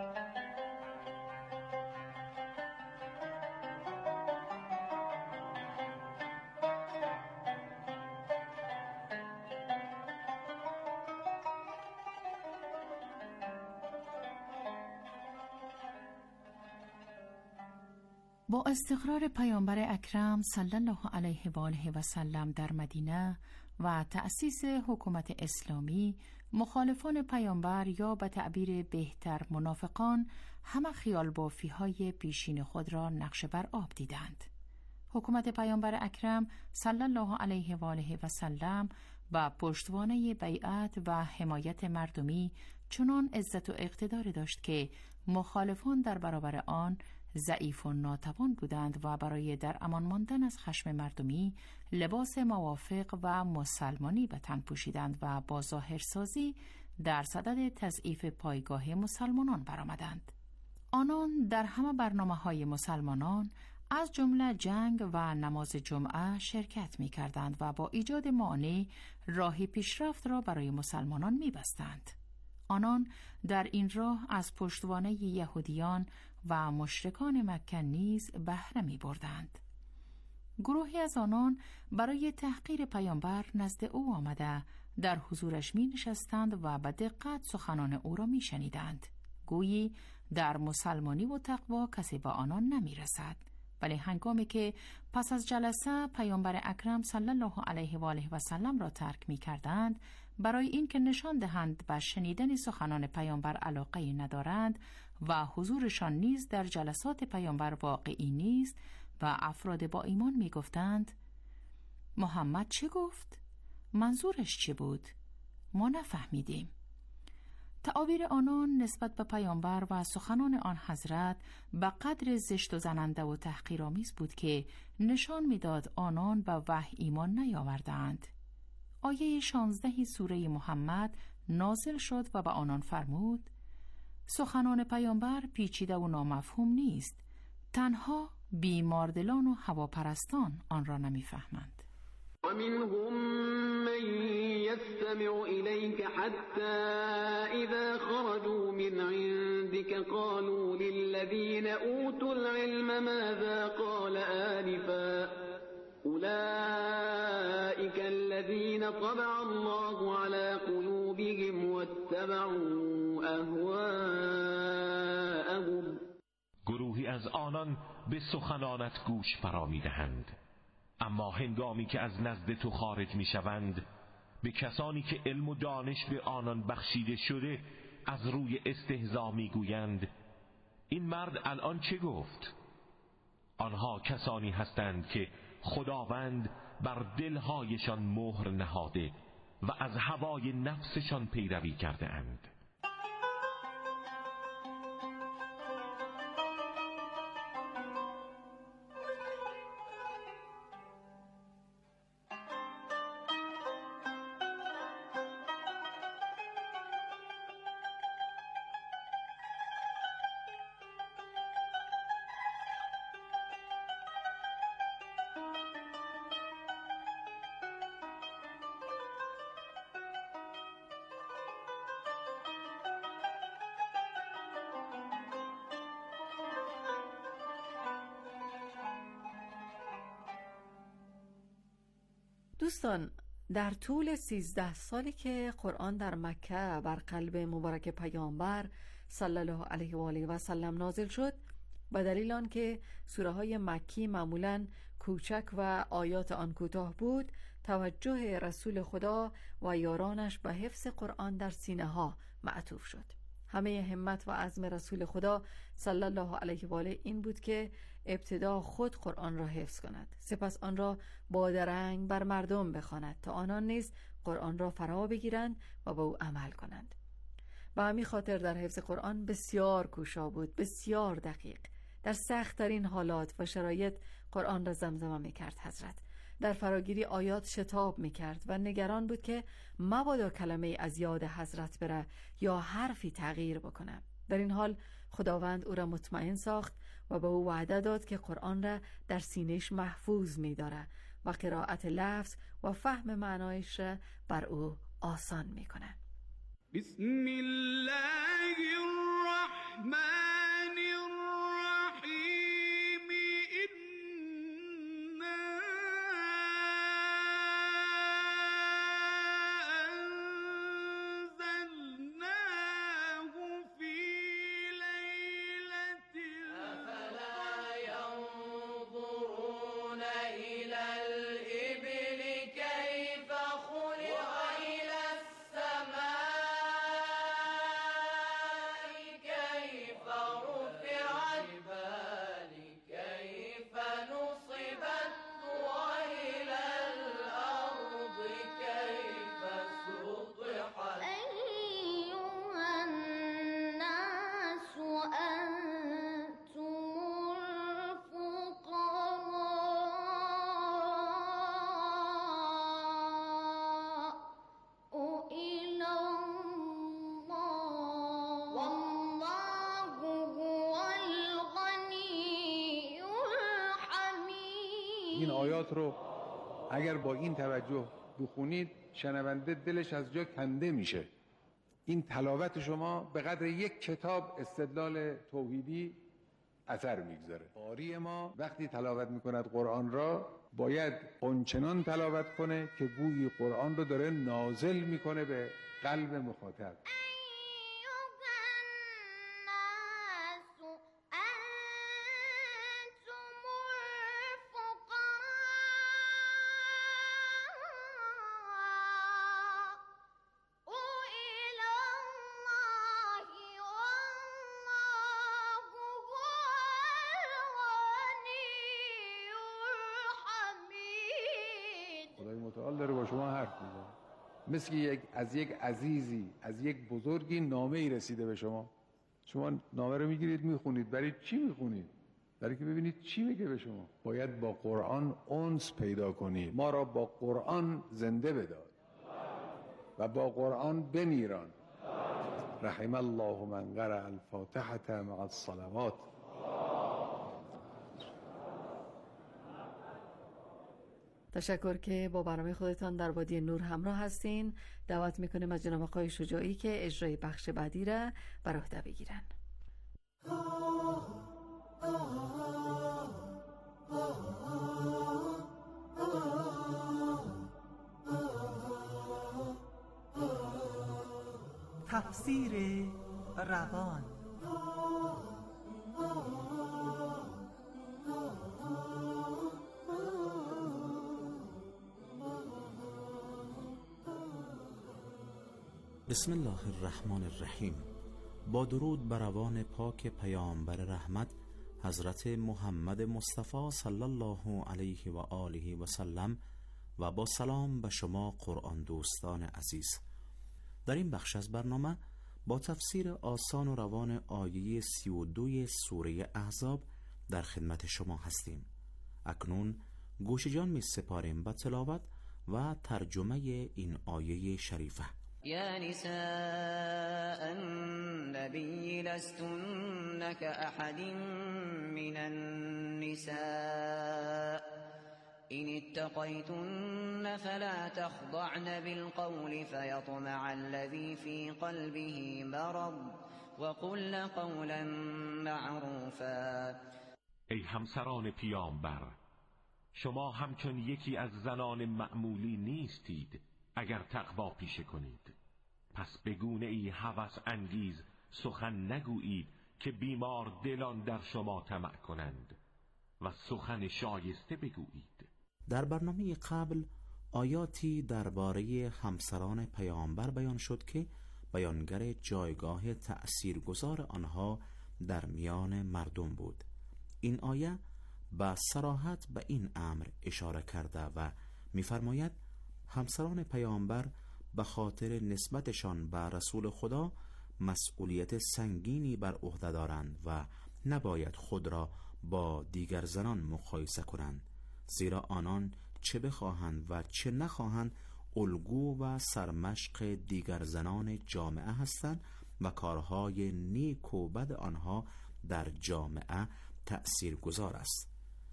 با استقرار پیامبر اکرم صلی الله علیه و آله و سلم در مدینه و تأسیس حکومت اسلامی، مخالفان پیامبر یا به تعبیر بهتر منافقان همه خیال بافی‌های پیشین خود را نقش بر آب دیدند. حکومت پیامبر اکرم صلی الله علیه و آله و سلم با پشتوانه بیعت و حمایت مردمی چنان عزت و اقتدار داشت که مخالفان در برابر آن ضعیف و ناتوان بودند و برای در امان ماندن از خشم مردمی لباس موافق و مسلمانی به تن پوشیدند و با ظاهرسازی در صدد تضعیف پایگاه مسلمانان برآمدند. آنان در همه برنامه‌های مسلمانان از جمله جنگ و نماز جمعه شرکت می کردند و با ایجاد مانع راه پیشرفت را برای مسلمانان می بستند. آنان در این راه از پشتوانه یهودیان و مشرکان مکه نیز بهره می بردند. گروهی از آنان برای تحقیر پیامبر نزد او آمده در حضورش می نشستند و به دقت سخنان او را می شنیدند. گویی در مسلمانی و تقوا کسی با آنان نمی رسد. ولی هنگامی که پس از جلسه پیامبر اکرم صلی الله علیه و آله و سلم را ترک می کردند، برای اینکه نشان دهند به شنیدن سخنان پیامبر علاقه ندارند و حضورشان نیز در جلسات پیامبر واقعی نیست و افراد با ایمان می گفتند محمد چه گفت؟ منظورش چه بود؟ ما نفهمیدیم. تعابیر آنان نسبت به پیامبر و سخنان آن حضرت به قدر زشت و زننده و تحقیرآمیز بود که نشان می‌داد آنان به وحی ایمان نیاوردند. آیه 16 سوره محمد نازل شد و به آنان فرمود سخنان پیامبر پیچیده و نامفهوم نیست، تنها بیماردلان و هواپرستان آن را نمی‌فهمند. ومنهم من يستمع إليك حتى إذا خرجوا من عندك قالوا للذين أوتوا العلم ماذا قال آنفا أولئك الذين طبع الله على قلوبهم واتبعوا أهواءهم. گروهی از آنان به سخنانت گوش فرا می‌دهند، اما هنگامی که از نزد تو خارج می شوند به کسانی که علم و دانش به آنان بخشیده شده از روی استهزا می گویند این مرد الان چه گفت؟ آنها کسانی هستند که خداوند بر دلهایشان مهر نهاده و از هوای نفسشان پیروی کرده اند. دوستان، در طول 13 سالی که قرآن در مکه بر قلب مبارک پیامبر صلی الله علیه و آله و سلم نازل شد، به دلیل آنکه سوره های مکی معمولاً کوچک و آیات آن کوتاه بود، توجه رسول خدا و یارانش به حفظ قرآن در سینه ها معطوف شد. همه همت و عزم رسول خدا صلی الله علیه و آله این بود که ابتدا خود قرآن را حفظ کند، سپس آن را با درنگ بر مردم بخواند تا آنان نیز قرآن را فرا بگیرند و به او عمل کنند. به همین خاطر در حفظ قرآن بسیار کوشا بود، بسیار دقیق. در سخت‌ترین حالات و شرایط قرآن را زمزمه می‌کرد حضرت. در فراگیری آیات شتاب می‌کرد و نگران بود که مبادا کلمه از یاد حضرت بره یا حرفی تغییر بکنه. در این حال خداوند او را مطمئن ساخت و به او وعده داد که قرآن را در سینه‌اش محفوظ می‌داره و قرائت لفظ و فهم معنایش را بر او آسان می‌کنه. بسم الله این آیات رو اگر با این توجه بخونید شنونده دلش از جا کنده میشه. این تلاوت شما به قدر یک کتاب استدلال توحیدی اثر میگذاره. قاری ما وقتی تلاوت میکند قرآن را باید اونچنان تلاوت کنه که گویی قرآن رو داره نازل میکنه به قلب مخاطب. خدای متعال داره با شما حرف میزنه، مثل از یک عزیزی، از یک بزرگی نامه ای رسیده به شما. شما نامه رو میگیرید میخونید. برای چی میخونید؟ برای که ببینید چی میگه به شما. باید با قرآن انس پیدا کنید. ما را با قرآن زنده بدار و با قرآن بمیران. رحم الله من قرأ الفاتحة مع الصلوات. تشکر که با برنامه خودتان در وادی نور همراه هستین. دعوت میکنیم از جناب آقای شجاعی که اجرای بخش بعدی را بر عهده بگیرن. تفسیر روان. بسم الله الرحمن الرحیم. با درود بر روان پاک پیامبر رحمت حضرت محمد مصطفی صلی الله علیه و آله و سلم و با سلام به شما قرآن دوستان عزیز. در این بخش از برنامه با تفسیر آسان و روان آیه 32 سوره احزاب در خدمت شما هستیم. اکنون گوش جان می سپاریم به تلاوت و ترجمه این آیه شریفه. يا نساء النبي لستن كأحد من النساء إن اتقيتن فلا تخضعن بالقول فيطمع الذي في قلبه مرض وقلن قولا معروفا. ای همسران پیامبر، شما همچون یکی از زنان معمولی نیستید اگر تقوا پیشه کنید. پس به گونه ای هوس انگیز سخن نگویید که بیمار دلان در شما طمع کنند و سخن شایسته بگویید. در برنامه قبل آیاتی درباره همسران پیامبر بیان شد که بیانگر جایگاه تأثیرگذار آنها در میان مردم بود. این آیه با صراحت به این امر اشاره کرده و می‌فرماید همسران پیامبر به خاطر نسبتشان به رسول خدا مسئولیت سنگینی بر عهده دارند و نباید خود را با دیگر زنان مقایسه کنند، زیرا آنان چه بخواهند و چه نخواهند الگو و سرمشق دیگر زنان جامعه هستند و کارهای نیک و بد آنها در جامعه تأثیر گذار است.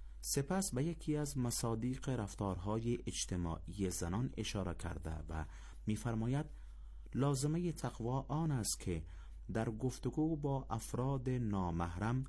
سپس به یکی از مصادیق رفتارهای اجتماعی زنان اشاره کرده و می‌فرماید لازمه تقوا آن است که در گفتگو با افراد نامحرم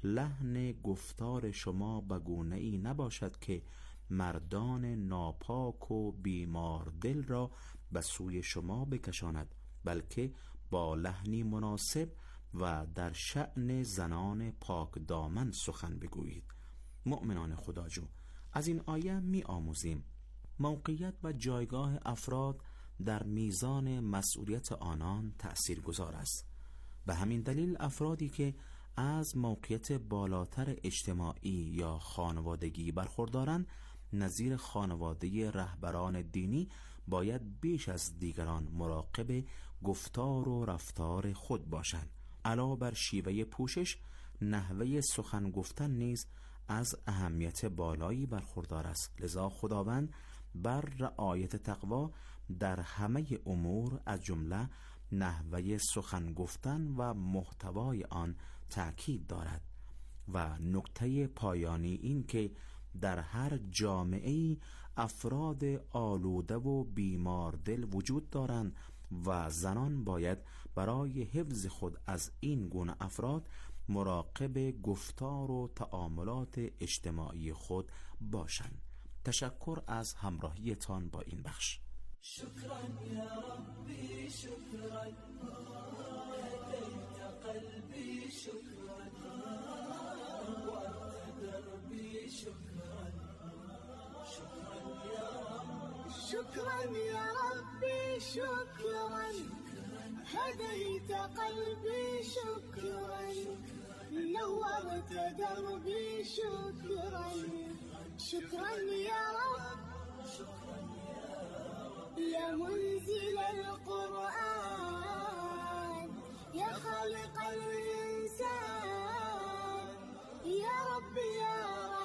لحن گفتار شما به گونه‌ای نباشد که مردان ناپاک و بیمار دل را به سوی شما بکشاند، بلکه با لحنی مناسب و در شأن زنان پاک دامن سخن بگویید. مؤمنان خداجو، از این آیه می آموزیم موقعیت و جایگاه افراد در میزان مسئولیت آنان تأثیر گذار است. به همین دلیل افرادی که از موقعیت بالاتر اجتماعی یا خانوادگی برخوردارند نظیر خانواده رهبران دینی باید بیش از دیگران مراقب گفتار و رفتار خود باشند. علاوه بر شیوه پوشش، نحوه سخن گفتن نیز از اهمیت بالایی برخوردار است. لذا خداوند بر رعایت تقوا در همه امور از جمله نحوه سخن گفتن و محتوای آن تأکید دارد. و نکته پایانی این که در هر جامعه‌ای افراد آلوده و بیمار دل وجود دارند و زنان باید برای حفظ خود از این گونه افراد مراقب گفتار و تعاملات اجتماعی خود باشند. تشکر از همراهیتان با این بخش. شكرا يا ربي شكرا هديت قلبي شكرا وارتدى دربي شكرا شكرا يا رب شكرا يا ربي شكرا هديت قلبي شكرا نورت دربي شكرا شكرا يا رب يا منزل القرآن يا خالق الإنسان يا رب يا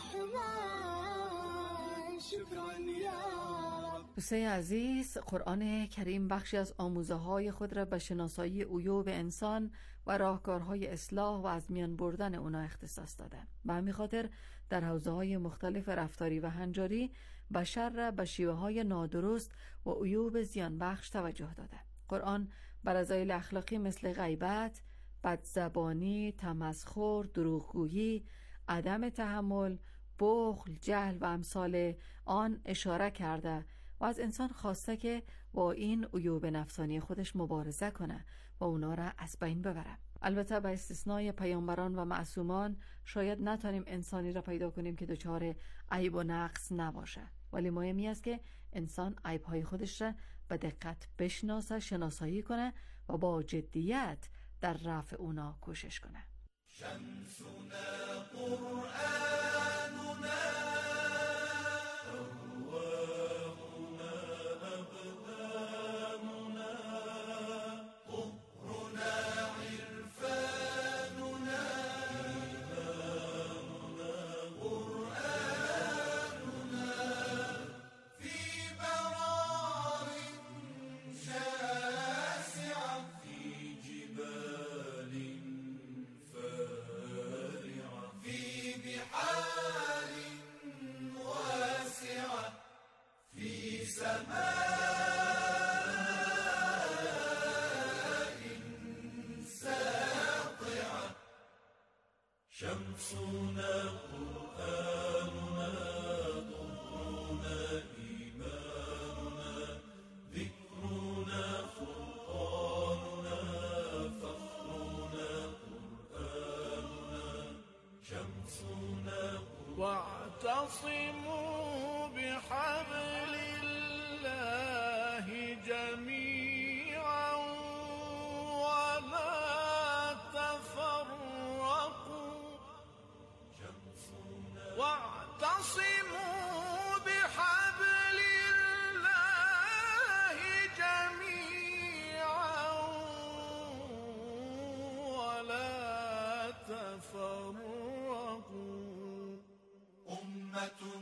رحمن شكرا يا رب. دوستان عزیز، قرآن کریم بخشی از آموزه‌های خود را به شناسایی عیوب انسان و راهکارهای اصلاح و از میان بردن اونا اختصاص داده. به همین خاطر در حوزه‌های مختلف رفتاری و هنجاری بشر را به شیوه‌های نادرست و عیوب زیان بخش توجه داده. قرآن بر رذایل اخلاقی مثل غیبت، بدزبانی، تمسخر، دروغگویی، عدم تحمل، بخل، جهل و امثال آن اشاره کرده و از انسان خواسته که با این عیوب نفسانی خودش مبارزه کنه و اونا را از بین ببره. البته به استثنای پیامبران و معصومان شاید نتونیم انسانی را پیدا کنیم که دچار عیب و نقص نباشه، ولی مهمی است که انسان عیب‌های خودش را به دقت بشناسه، شناسایی کنه و با جدیت در رفع اونا کوشش کنه. شمسنا قرآننا أرواحنا أبداننا طهرنا عرفاننا إيماننا قرآننا في برار شاسعة في جبال فارعة في بحار واسعة في سماء ساطعة شمسنا قرآننا طهرنا إيماننا ذكرنا فرقاننا فخرنا قرآننا شمسنا واعتصموا بحبل الله جميعا ولا تفرقوا واعتصموا بحبل الله جميعا ولا تفرقوا أمة